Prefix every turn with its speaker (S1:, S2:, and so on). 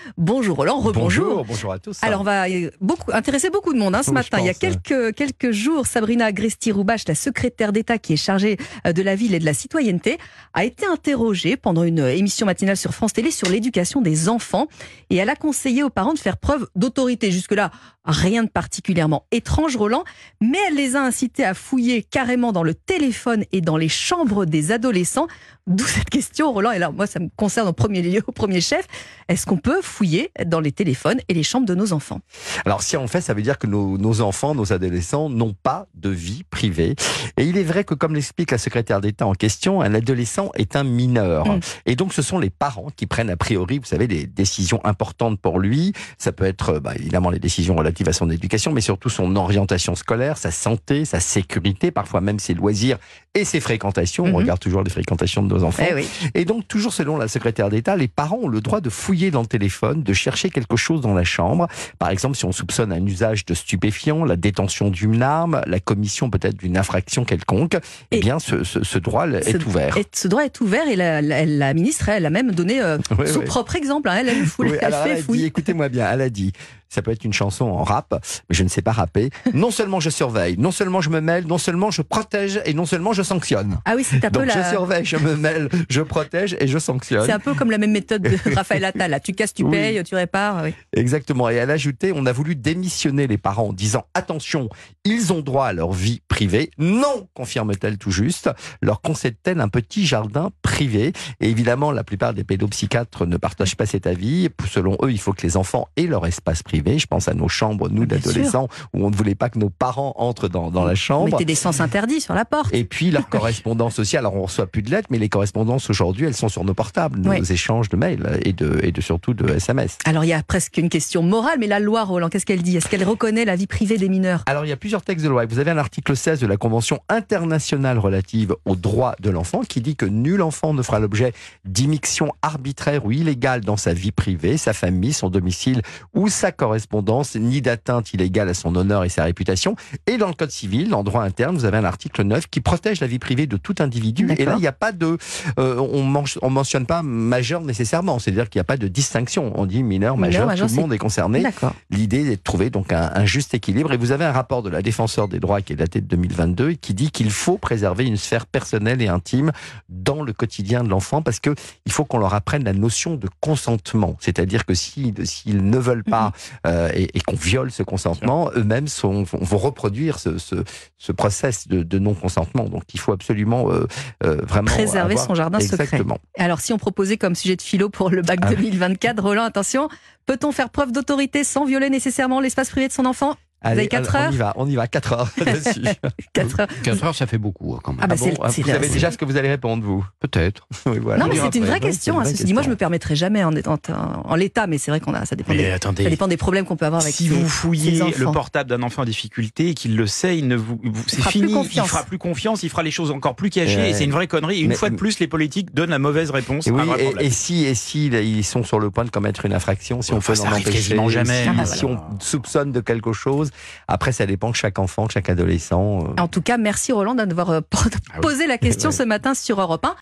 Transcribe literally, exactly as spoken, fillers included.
S1: Bonjour Roland, rebonjour.
S2: Bonjour, bonjour à tous.
S1: Alors on va beaucoup, intéresser beaucoup de monde hein, ce
S2: Oui,
S1: matin. Il y a quelques, quelques jours, Sabrina Agresti-Roubache, la secrétaire d'État qui est chargée de la ville et de la citoyenneté, a été interrogée pendant une émission matinale sur France Télé sur l'éducation des enfants. Et elle a conseillé aux parents de faire preuve d'autorité. Jusque-là, rien de particulièrement étrange, Roland, mais elle les a incités à fouiller carrément dans le téléphone et dans les chambres des adolescents. D'où cette question, Roland. Et là, moi, ça me concerne au premier lieu, au premier chef. Est-ce qu'on peut fouiller dans les téléphones et les chambres de nos enfants?
S2: Alors, si on fait, ça veut dire que nos, nos enfants, nos adolescents n'ont pas de vie privée. Et il est vrai que, comme l'explique la secrétaire d'État en question, un adolescent est un mineur. Mmh. Et donc, ce sont les parents qui prennent a priori, vous savez, des décisions importantes pour lui. Ça peut être, bah, évidemment, les décisions relatives à son éducation, mais surtout son orientation scolaire, sa santé, sa sécurité, parfois même ses loisirs et ses fréquentations. Mmh. On regarde toujours les fréquentations de nos enfants.
S1: Eh oui.
S2: Et donc, toujours selon la secrétaire d'État, les parents ont le droit de fouiller dans le téléphone, de chercher quelque chose dans la chambre. Par exemple, si on soupçonne un usage de stupéfiants, la détention d'une arme, la commission peut-être d'une infraction quelconque, eh bien, ce, ce, ce droit est
S1: ce,
S2: ouvert.
S1: Et ce droit est ouvert et la, la, la ministre, elle a même donné euh, oui, son oui. propre exemple. Hein. Elle, elle, foule,
S2: oui,
S1: elle
S2: alors
S1: fait
S2: elle a
S1: fouille.
S2: dit, écoutez-moi bien, elle a dit... Ça peut être une chanson en rap, mais je ne sais pas rapper. Non seulement je surveille, non seulement je me mêle, non seulement je protège et non seulement je sanctionne.
S1: Ah oui, c'est un
S2: Donc
S1: peu la...
S2: je surveille, je me mêle, je protège et je sanctionne.
S1: C'est un peu comme la même méthode de Raphaël Attal. Là. Tu casses, tu payes, oui. tu répares. Oui.
S2: Exactement. Et elle a ajouté, on a voulu démissionner les parents en disant attention, ils ont droit à leur vie privée. Non, confirme-t-elle tout juste, leur concède-t-elle un petit jardin privé. Et évidemment, la plupart des pédopsychiatres ne partagent pas cet avis. Selon eux, il faut que les enfants aient leur espace privé. Je pense à nos chambres, nous, d'adolescents, où on ne voulait pas que nos parents entrent dans, dans la chambre.
S1: Mettez des sens interdits sur la porte.
S2: Et puis, leur correspondance aussi. Alors, on ne reçoit plus de lettres, mais les correspondances aujourd'hui, elles sont sur nos portables, nos oui. échanges de mails et, de, et de, surtout de S M S.
S1: Alors, il y a presque une question morale, mais la loi, Roland, qu'est-ce qu'elle dit? Est-ce qu'elle reconnaît la vie privée des mineurs?
S2: Alors, il y a plusieurs textes de loi. Vous avez un article seize de la Convention internationale relative aux droits de l'enfant qui dit que nul enfant ne fera l'objet d'immixtion arbitraire ou illégale dans sa vie privée, sa famille, son domicile ou sa correspondance, ni d'atteinte illégale à son honneur et sa réputation. Et dans le Code civil, en droit interne, vous avez un article neuf qui protège la vie privée de tout individu. Et là, il n'y a pas de... Euh, on ne mentionne pas majeur nécessairement. C'est-à-dire qu'il n'y a pas de distinction. On dit mineur, majeur, mineur, tout le monde est concerné. L'idée est de trouver donc un, un juste équilibre. Et vous avez un rapport de la Défenseure des droits qui est daté de deux mille vingt-deux et qui dit qu'il faut préserver une sphère personnelle et intime dans le quotidien de l'enfant parce qu'il faut qu'on leur apprenne la notion de consentement. C'est-à-dire que s'ils si, ne veulent pas mm-hmm. euh, et, et qu'on viole ce consentement, eux-mêmes sont, vont reproduire ce, ce, ce process de, de non-consentement. Donc il faut absolument euh, euh, vraiment
S1: préserver
S2: avoir...
S1: son jardin
S2: Exactement.
S1: secret. Alors si on proposait comme sujet de philo pour le bac ah. deux mille vingt-quatre, Roland, attention, peut-on faire preuve d'autorité sans violer nécessairement l'espace privé de son enfant?
S2: Allez,
S1: vous avez quatre heures?
S2: On y va, on y va, quatre heures dessus.
S1: quatre heures.
S3: quatre heures, ça fait beaucoup quand même.
S1: Ah bah
S2: ah bon,
S1: c'est,
S2: vous savez déjà ce que vous allez répondre, vous?
S3: Peut-être.
S2: Oui, voilà.
S1: Non, mais c'est une vraie
S2: oui,
S1: question.
S2: une vraie
S1: Hein,
S2: question.
S1: Moi, je me permettrais jamais en, en, en l'état, mais c'est vrai qu'on a, ça dépend,
S3: mais
S1: des,
S3: attendez,
S1: ça dépend des problèmes qu'on peut avoir avec
S3: si
S1: ses,
S3: vous fouillez
S1: ses
S3: le portable d'un enfant en difficulté et qu'il le sait, il ne vous, c'est fini. Il fera plus confiance, il fera les choses encore plus cachées. Ouais. Et c'est une vraie connerie. Et une mais, fois de plus, les politiques donnent la mauvaise réponse.
S2: Et, oui, et, et si, et si ils sont sur le point de commettre une infraction, si on peut en empêcher,
S3: jamais.
S2: Si, si on soupçonne de quelque chose, après ça dépend de chaque enfant, chaque adolescent.
S1: En tout cas, merci Roland d'avoir posé la question ce matin sur Europe un.